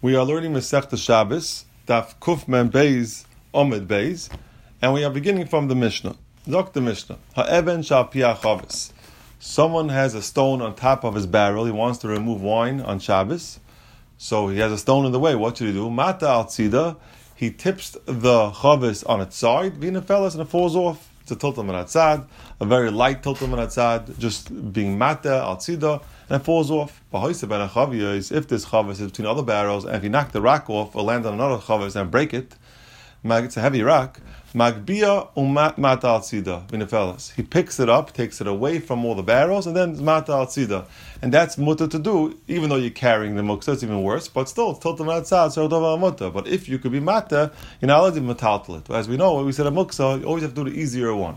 We are learning Masechta Shabbos, Daf Kuf Mem Beis, Omid Beis, and we are beginning from the Mishnah. Zok the Mishnah. Ha'even shal piyah chavis. Someone has a stone on top of his barrel. He wants to remove wine on Shabbos. So he has a stone in the way. What should he do? Mata al tzida. He tips the chavis on its side. Vina fellas, and it falls off. It's a tiltum and atzad, a very light tiltum and atzad, just being mata al tzida, and it falls off. If this chavis is between other barrels, and if you knock the rock off or land on another chavis and break it, it's a heavy rock. Magbia umat mata al tzida, vina fellas. He picks it up, takes it away from all the barrels, and then it's mata al tzida. And that's mutter to do, even though you're carrying the muksa, it's even worse, but still, it's tiltum and atzad, so dova mutter. But if you could be mata, you're not allowed to metaltal it. As we know, when we said a muksa, you always have to do the easier one.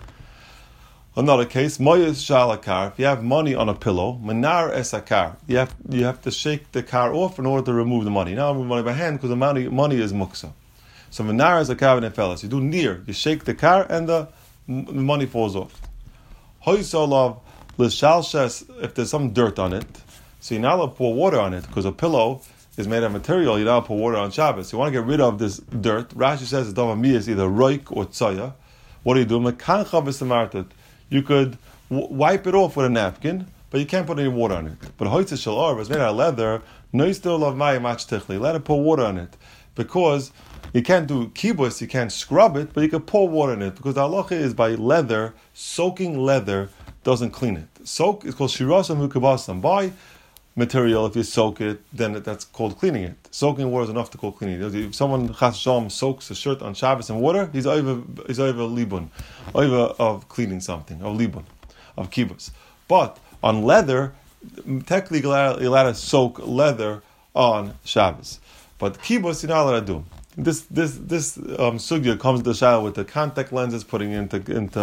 Another case, moyes shalakar. If you have money on a pillow, manar esakar. You have to shake the car off in order to remove the money. Now I remove money by hand because the money is muksa. So manar is a cabinet fellas. You do near. You shake the car and the money falls off. Hoysolov l'shalshes. If there's some dirt on it, so you're not allowed to pour water on it because a pillow is made of material. You're not allowed to pour water on Shabbos. You want to get rid of this dirt. Rashi says it's davami is either roik or tzaya. What do you do? You could wipe it off with a napkin, but you can't put any water on it. But hoitz shel is made out of leather. No still of mayim achtichli. Let it pour water on it, because you can't do kibus, you can't scrub it, but you can pour water in it, because the halacha is by leather, soaking leather doesn't clean it. Soak is called shirasam hukabasam. By material, if you soak it, then that's called cleaning it. Soaking water is enough to call cleaning it. If someone chas shalom soaks a shirt on Shabbos in water, he's over libun, over of cleaning something, of libun, of kibus. But on leather, technically you're allowed to soak leather on Shabbos. But kibus you're not allowed to do. This sugya comes to the shaila with the contact lenses, putting into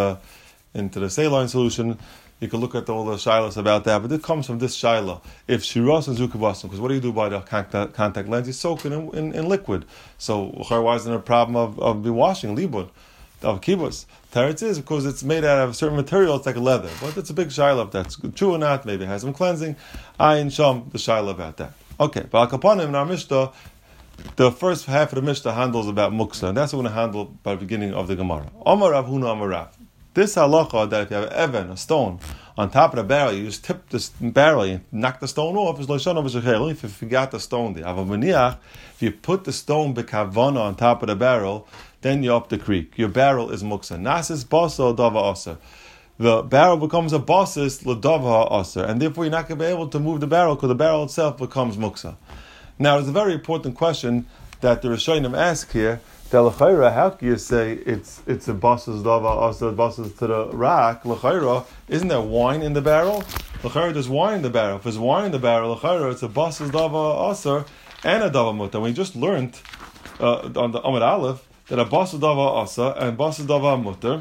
the saline solution. You can look at all the shilas about that, but it comes from this shaila. If shiras and zukabasim, because what do you do by the contact lens? You soak it in liquid. So why isn't there a problem of be washing libun of kibbutz? Teretz is because it's made out of a certain material. It's like leather, but it's a big shaila if that's true or not. Maybe it has some cleansing. Ayin sham the shaila about that. Okay, but akapanim in our Mishnah, the first half of the Mishnah handles about muksa, and that's what we're going to handle by the beginning of the Gemara. Amar Rav Huna Amar Rav. This halacha that if you have a stone, on top of the barrel, you just tip this barrel and knock the stone off, is loishana v'shechel, only if you forgot the stone there. If you put the stone b'kavana on top of the barrel, then you're up the creek. Your barrel is muksa. Nasis basa dava aser. The barrel becomes a basis l'dava aser, and therefore you're not going to be able to move the barrel because the barrel itself becomes muksa. Now, there's a very important question that the Rishonim ask here. L'chayra, how can you say it's a basis dava aser, basis to the rock? L'chayra, isn't there wine in the barrel? L'chayra, there's wine in the barrel. If there's wine in the barrel, l'chayra, it's a basis dava aser and a dava mutter. We just learned on the Amud Aleph that a basis dava aser and basis dava mutter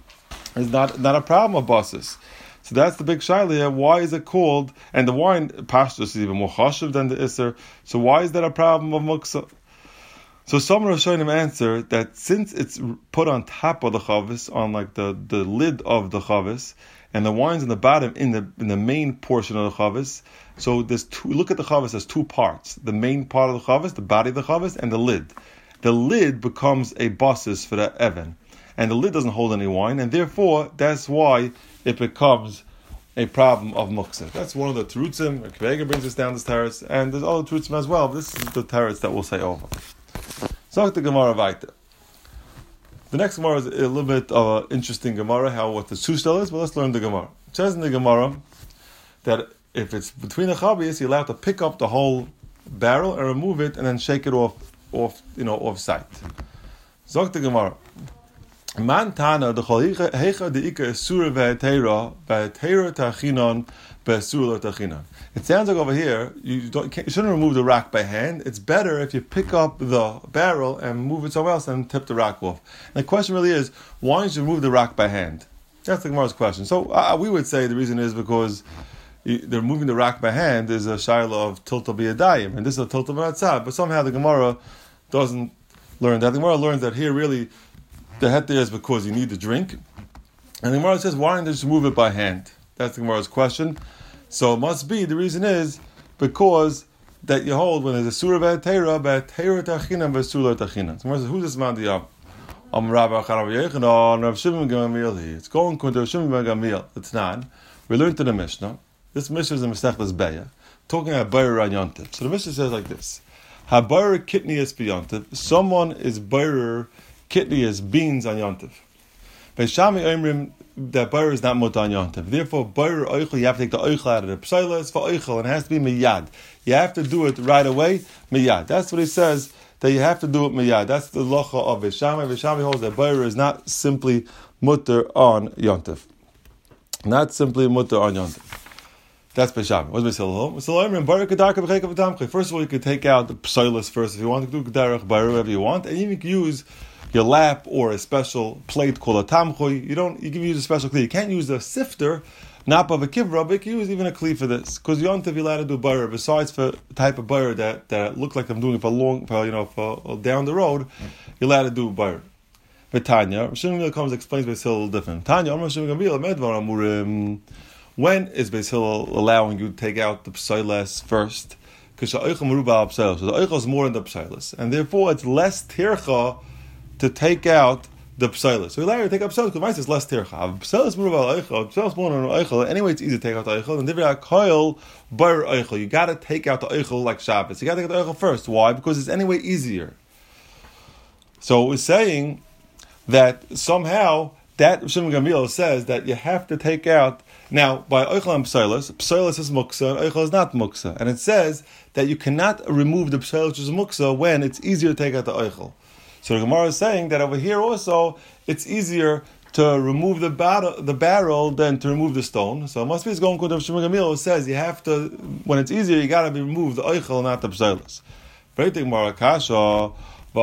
is not a problem of basis. So that's the big shaila here. Why is it called? And the wine pashtus is even more chashuv than the iser. So why is that a problem of muksa? So some Rishonim answer that since it's put on top of the chavis, on like the lid of the chavis, and the wine's in the bottom in the main portion of the chavis. So there's look at the chavis as two parts: the main part of the chavis, the body of the chavis, and the lid. The lid becomes a basis for the even, and the lid doesn't hold any wine, and therefore that's why it becomes a problem of muksa. That's one of the terutzim. Kvega brings us down this terrace, and there's other terutzim as well. But this is the terrace that we'll say over. So the Gemara Vaita. The next Gemara is a little bit of an interesting Gemara, what the Sushtel is, but let's learn the Gemara. It says in the Gemara that if it's between the chabis, you're allowed to pick up the whole barrel and remove it and then shake it off sight. Zok the Gemara. Man tana the hecha the ika esura ve'etera tachinon be'esura tachinon. It sounds like over here you shouldn't remove the rock by hand. It's better if you pick up the barrel and move it somewhere else and tip the rock off. And the question really is, why don't you remove the rock by hand? That's the Gemara's question. So we would say the reason is because they're moving the rock by hand is a shaila of tilta b'yadayim, and this is a tilta b'atzad. But somehow the Gemara doesn't learn that. The Gemara learns that here really the heter is because you need to drink. And the Gemara says, why don't you just move it by hand? That's the Gemara's question. So it must be, the reason is because that you hold when there's a surah b'atera tachinam v'surah tachinam. So who's this man? Rabbi Chanav Rav Shimon ben Gamliel. It's going to Rav Shimon ben Gamliel. It's not. We learned in the Mishnah. This Mishnah is in Masechtas Beya, talking about Bayr on Yontif. So the Mishnah says like this: Habayr kitnius b'Yontif. Someone is Bayr kitnius beans on Yontif. Beishami Oimrim that Bayr is not muta on Yontif. Therefore, Bayr oichel, you have to take the oichel out of it. Psaila is for oichel, and it has to be miyad. You have to do it right away, miyad. That's what he says. That you have to do it miyad. That's the locha of Vishami. Vishami holds that Bayr is not simply mutter on Yontif. Not simply mutter on Yontif. That's Vishami. What's Vishal? First of all, you could take out the psoilus first if you want to do Gedarach Bayr, whatever you want, and you can use your lap or a special plate called a tamchoy. You can use a special kli. You can't use a sifter, not of a kivra, but you can use even a kli for this. Because Yontif you're allowed to do bayr, besides for the type of bayr that look like I'm doing it for down the road, you're allowed to do bayr. But Tanya, Rav Shimon comes and explains Beis Hillel a little different. Tanya, when is Beis Hillel allowing you to take out the psoiles first? Because the oichel merubah psoiles. So the oichel is more than the psoiles, and therefore it's less tircha to take out the psoiles. So we allow you to take out psoiles because it's less tircha. Psoiles merubah oichel, psoiles more than oichel. Anyway, it's easy to take out the oichel. And divrei koil bar oichel. You got to take out the oichel like Shabbos. You got to take out the oichel first. Why? Because it's anyway easier. So we're saying that somehow that Shimon Gamliel says that you have to take out. Now, by oichel and psoiles is muksa, and oichel is not muksa. And it says that you cannot remove the psoiles which is muksa when it's easier to take out the oichel. So the Gemara is saying that over here also, it's easier to remove the barrel than to remove the stone. So it must be it's going to Shimon Gamliel, who says you have to, when it's easier, you got to remove the oichel, not the psoiles. Very thing, Gemara kasha. Here,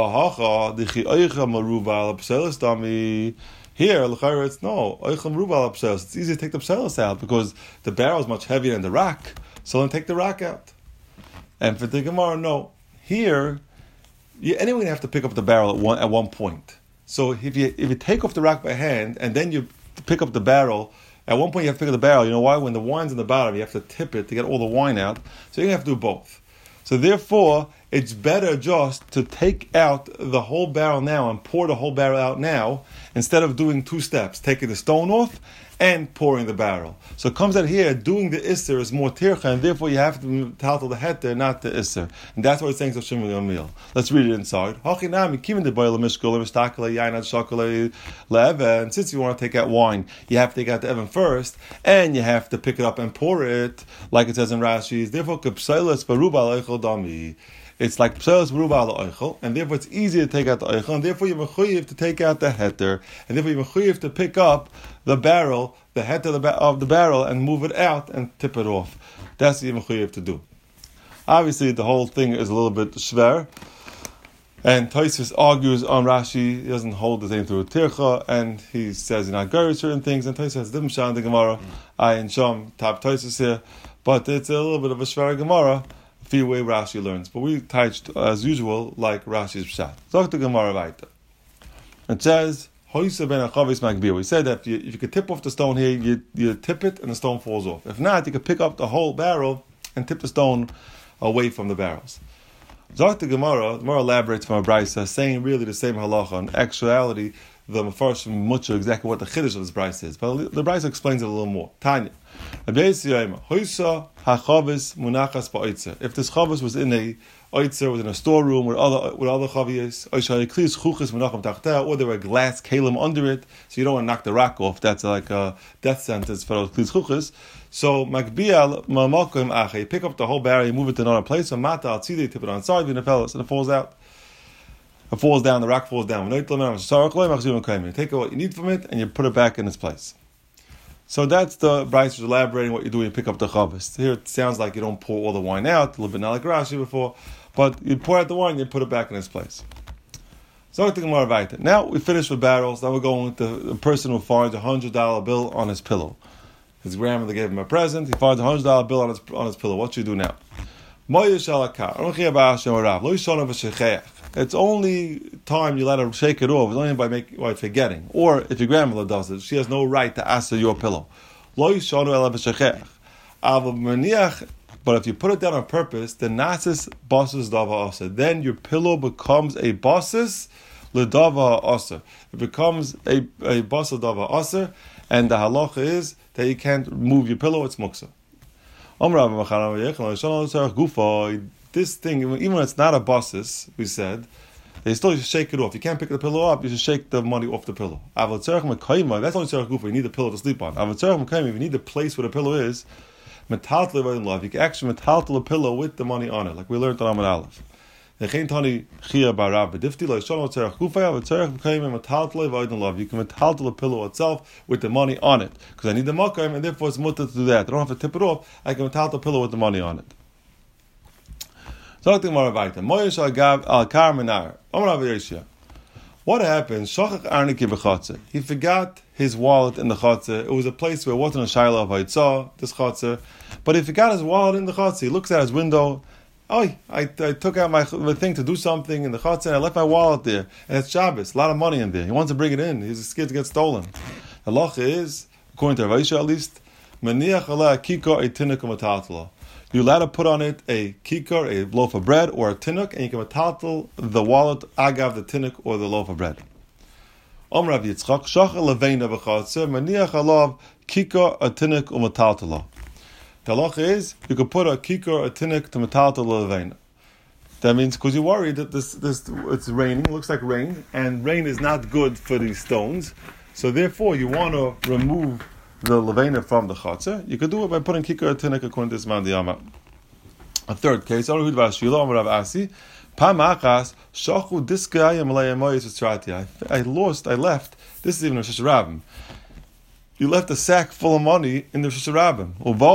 l'chayr, it's no oichel merubah psoiles. It's easy to take the psoiles out because the barrel is much heavier than the rock. So then take the rock out. And for the Gemara, no. Here, you're anyway going to have to pick up the barrel at one point. So if you take off the rock by hand and then you pick up the barrel, at one point you have to pick up the barrel. You know why? When the wine's in the bottom, you have to tip it to get all the wine out. So you're going to have to do both. So therefore, it's better just to take out the whole barrel now and pour the whole barrel out now instead of doing two steps, taking the stone off and pouring the barrel. So it comes out here, doing the Isser is more tircha, and therefore you have to taltal the heter, not the Isser. And that's what it's saying to Shimon Gamliel. Let's read it inside. And since you want to take out wine, you have to take out the Evan first, and you have to pick it up and pour it, like it says in Rashi. Therefore, it's like psoiles merubah oichel, and therefore it's easier to take out the oichel, and therefore you're mechuyev to take out the heter, and therefore you're mechuyev to pick up the barrel, the heter of the barrel, and move it out and tip it off. That's what you're mechuyev to do. Obviously, the whole thing is a little bit shver, and Tosfos argues on Rashi. He doesn't hold the same through tircha, and he says you're not going certain things, and Tosfos has different shah in the Gemara. I and Sham top Tosfos here, but it's a little bit of a shver Gemara. The way Rashi learns, but we touched as usual like Rashi's pshat. Talk to Gemara weiter. It says Hoysa ben Achavis Magbir. We said that if you could tip off the stone here, you tip it and the stone falls off. If not, you could pick up the whole barrel and tip the stone away from the barrels. Talk to Gemara elaborates from a brisa, saying really the same halacha. In actuality, the Mefarshim much exactly what the chiddush of this brisa is, but the brisa explains it a little more. Tanya. If this chavis was in a oitzer, was in a storeroom with other chavias, or there were glass kalim under it, so you don't want to knock the rock off. That's like a death sentence for those klis chuchas. So you pick up the whole barrel, you move it to another place. So mata al tzidei, tip it on side, and it falls out. It falls down. The rock falls down. You take what you need from it, and you put it back in its place. So that's the Bryce elaborating what you do when you pick up the chavis. Here it sounds like you don't pour all the wine out, a little bit not like Rashi before, but you pour out the wine and you put it back in its place. So now we finished with barrels. Now we're going with the person who finds $100 bill on his pillow. His grandmother gave him a present. He finds $100 bill on his pillow. What should you do now? It's only time you let her shake it off. It's only by forgetting. Or if your grandmother does it, she has no right to answer your pillow. But if you put it down on purpose, the nasis basis dava aser. Then your pillow becomes a basis ledava aser. It becomes a basis dava aser, and the halacha is that you can't move your pillow. It's muksa. This thing, even when it's not a basis, we said, you still should shake it off. You can't pick the pillow up, you should shake the money off the pillow. That's only tzarech gufa. You need the pillow to sleep on. If you need the place where the pillow is, you can actually metaltal a pillow with the money on it, like we learned on Amud Aleph. You can metaltal a pillow itself with the money on it, because I need the makam, and therefore it's mutter to do that. I don't have to tip it off. I can metaltal a pillow with the money on it. What happened? He forgot his wallet in the chatzah. It was a place where it wasn't a shayla of Haitzah, this chatzah, but he forgot his wallet in the chatzah. He looks at his window. Oh, I took out my thing to do something in the chatzah, and I left my wallet there. And it's Shabbos, a lot of money in there. He wants to bring it in. He's scared to get stolen. The halacha is, according to Rav Aisha at least, maniach ala kikar etinik u'matatala. You're allowed to put on it a kikar, a loaf of bread, or a tinuk, and you can matatal the wallet agav the tinuk or the loaf of bread. Om Rav Yitzchak shachar leveina b'chatzah maniach alav kikar a tinuk u'matatala. The halacha is you can put a kikar, a tinuk to metaltal leveina. That means because you're worried that this it's raining, it looks like rain, and rain is not good for these stones. So therefore, you want to remove the leveina from the chatzah. You could do it by putting kikar, a tinuk according to this man diyama. A third case, I lost. I left. This is even a Shusharabim. You left a sack full of money in the Shusharabim.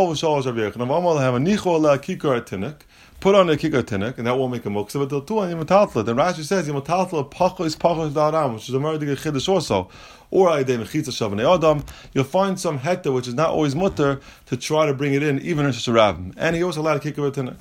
Put on a kikar tinuk, and that won't make a muksa, but they'll do on Yematatla. Then Rashi says Yematatla pachos da'aram, which is a murder chiddush also. Or Adam, you'll find some heta which is not always mutter to try to bring it in, even in Shusharabim. And he also allowed to kikar tinuk.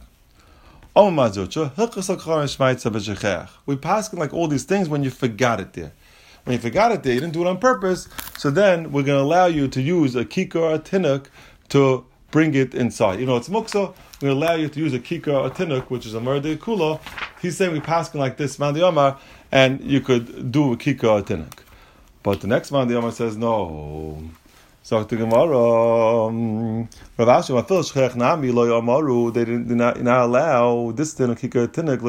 We pass like all these things when you forgot it there. When you forgot it there, you didn't do it on purpose, so then we're going to allow you to use a kikar, a tinuk, to bring it inside. It's muksa, we're going to allow you to use a kikar, a tinuk, which is a murder kula. He's saying we pass like this, man the Yomar, and you could do a kikar, a tinuk. But the next man the Yomar says, no. So the Gemara, Rav Ashi, they did not allow this tinuk, kikar, tinuk,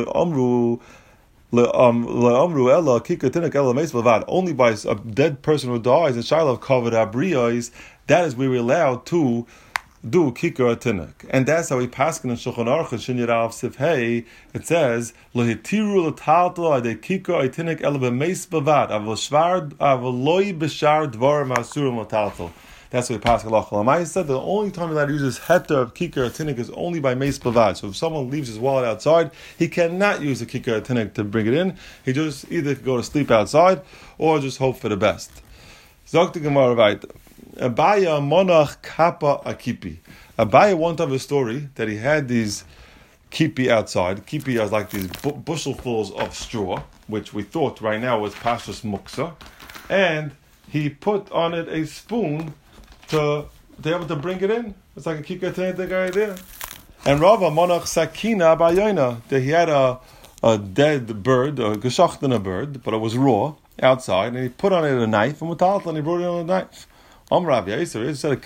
only by a dead person who dies, a child of covered abriyos, that is where we're allowed to do kikar tinuk. And that's how we pass in Shulchan Aruch and Shin Yirav Sif Hey. It says, Lo hitiru l'talto ade kikar tinuk el b'meis bavad, avol b'shar dvar ma'asurim l'talto. That's what we pass halacha l'maisa. The only time that uses heter of kikar tinuk is only by meis bavad. So if someone leaves his wallet outside, he cannot use a kikar tinuk to bring it in. He just either go to sleep outside or just hope for the best. Zok the Gemara weiter. Abaya monach kappa akipi. Abaya one time a story that he had these kipi outside. Kipi is like these bushelfuls of straw, which we thought right now was pashas muksa, and he put on it a spoon to be able to bring it in. It's like a kikar tinuk idea. And Rava monach sakina bayona, that he had a dead bird, a geschachtene bird, but it was raw outside, and he put on it a knife and mutal, and he brought it on a knife. Said,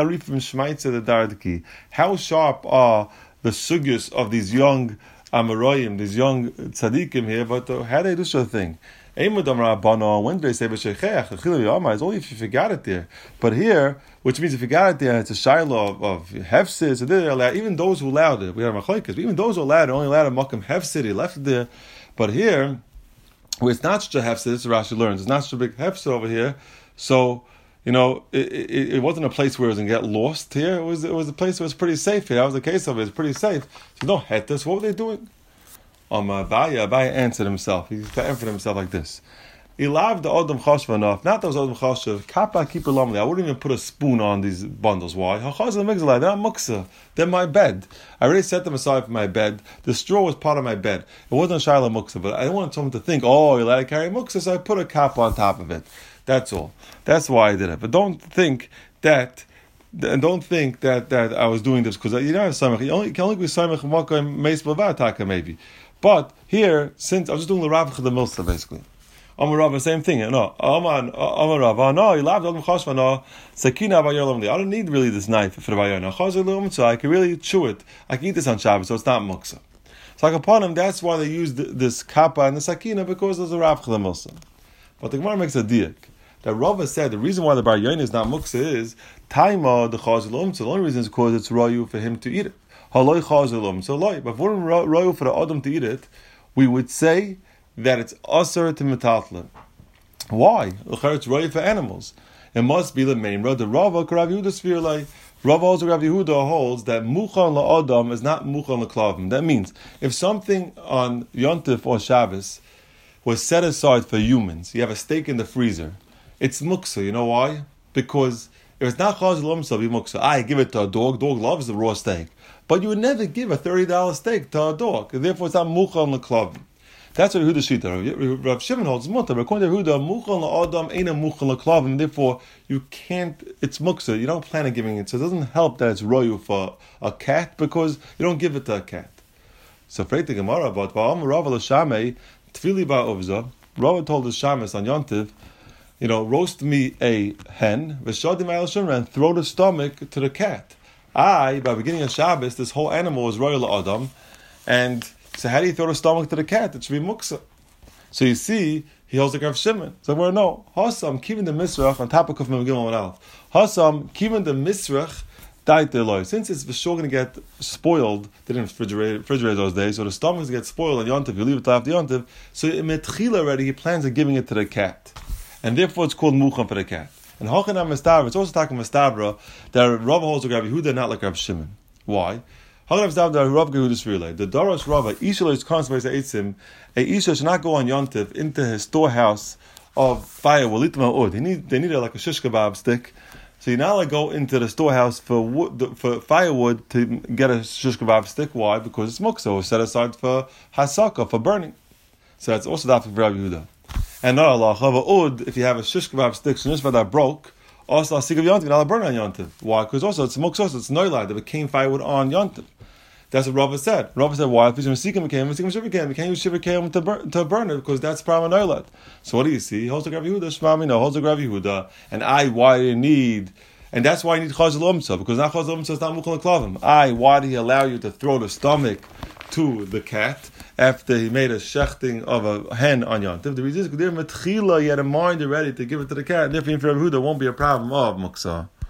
how sharp are the sugyas of these young Amoraim, these young tzaddikim here, but how do they do such a thing? When do they say it's only if you forgot it there. But here, which means if you got it there, it's a shiloh of hefsid. So they're allowed, even those who allowed it, we have machlokes, even those who allowed it, only allowed a makam hefsid, he left it there. But here, where it's not such a hefsid, this is Rashi learns, it's not such a big hefsid over here, so it wasn't a place where it was going to get lost here. It was a place where it was pretty safe here. That was the case of it. It's pretty safe. So no hetas. What were they doing? Abaya answered himself. He answered himself like this. Ilav the Odom Chashva enough. Not those Odom Chashva. Kappa keep lamli. I wouldn't even put a spoon on these bundles. Why? They're not muksa. They're my bed. I already set them aside for my bed. The straw was part of my bed. It wasn't Shaila muksa, but I didn't want someone to think, you're allowed to carry muksa, so I put a kappa on top of it. That's all. That's why I did it. But don't think that And don't think that I was doing this because you know samech. You can only be samech makom meis b'vataka maybe. But here, since I was just doing the Rav the Milsa basically. Amar Rav, same thing. No, Amar Rav, no, you laughed on Chashva, no, Sakina Bayar. I don't need really this knife for the Bayar. No, so I can really chew it. I can eat this on Shabbos, so it's not muksa. So like upon him, that's why they use this kappa and the Sakina because there's a Rav the Milsa. But the Gemara makes a diak. That Rava said the reason why the Bar Yain is not muksa is Taima the Chazilum. So the only reason is because it's royu for him to eat it. Haloi Chazilum. So loy. But if we're royu for the Adam to eat it, we would say that it's aser to metatlan. Why? It's royu for animals. It must be the main road. The Rava Rav Yehuda sphere like Rava also Rav Yehuda holds that muchan la'adam is not muchan la'klavim. That means if something on Yontif or Shabbos was set aside for humans, you have a steak in the freezer. It's muksa. You know why? Because if it's not chazal umsa, be muksa. I give it to a dog. Dog loves the raw steak, but you would never give a $30 steak to a dog. Therefore, it's not muchal l'klavim. That's what Yehuda shita. Rav Shimon holds mutar. According to Yehuda, muchal la'adam ain't a muchal l'klavim. Therefore, you can't. It's muksa. You don't plan on giving it. So it doesn't help that it's royu for a cat because you don't give it to a cat. So afraid the Gemara about Ba'am Rav l'shamei tfili ba'ovza. Rav told the shamus on Yontiv, roast me a hen, and throw the stomach to the cat. By beginning of Shabbos, this whole animal is royal Adam, and so how do you throw the stomach to the cat? It should be muksa. So you see, he holds the Rav Shimon. So we're no. Hasam, kivin the misrach, on top of Kuf Mem Gimel and Aleph. Hasam, kivin the misrach, died their life. Since it's for sure going to get spoiled, they didn't refrigerate those days, so the stomachs get spoiled on Yontiv, you leave it after Yontiv, so in Metchila already, he plans on giving it to the cat. And therefore it's called muchan for the cat. And Hochanam Mestabra, it's also talking Mestabra, that Rav holds like Rav Yehuda, not like Rav Shimon. Why? Hochanam Mestabra, that Rav Yehuda's relay. The Darash Rava, Isha is constantly Eitzim, a Isha should not go on Yontiv into his storehouse of firewood. They need like a shish kebab stick. So you're not allowed to go into the storehouse for firewood to get a shish kebab stick. Why? Because it's muksa, it's set aside for hasaka, for burning. So that's also that for Rav Yehuda. And not Allah, if you have a shish kebab stick, that broke, also a of Yontiv, not burn on Yontiv. Why? Because also it's muksa, it's noilad, that became firewood on Yontiv. That's what Rava said. Rava said, why? If he's Mesikim Shiva you can't use Shiva to burn it because that's Parama noilad. So what do you see? He holds the Rav Yehuda, Shmamino, holds the Rav Yehuda, and why do you need? And that's why you need Chazal Umsa, because not Chazal Umsa is not Mukhal Klavim. Why did he allow you to throw the stomach to the cat after he made a shechting of a hen on Yontif? The reason is because he had a mind already to give it to the cat, and therefore for Rav Yehuda won't be a problem of Muksa.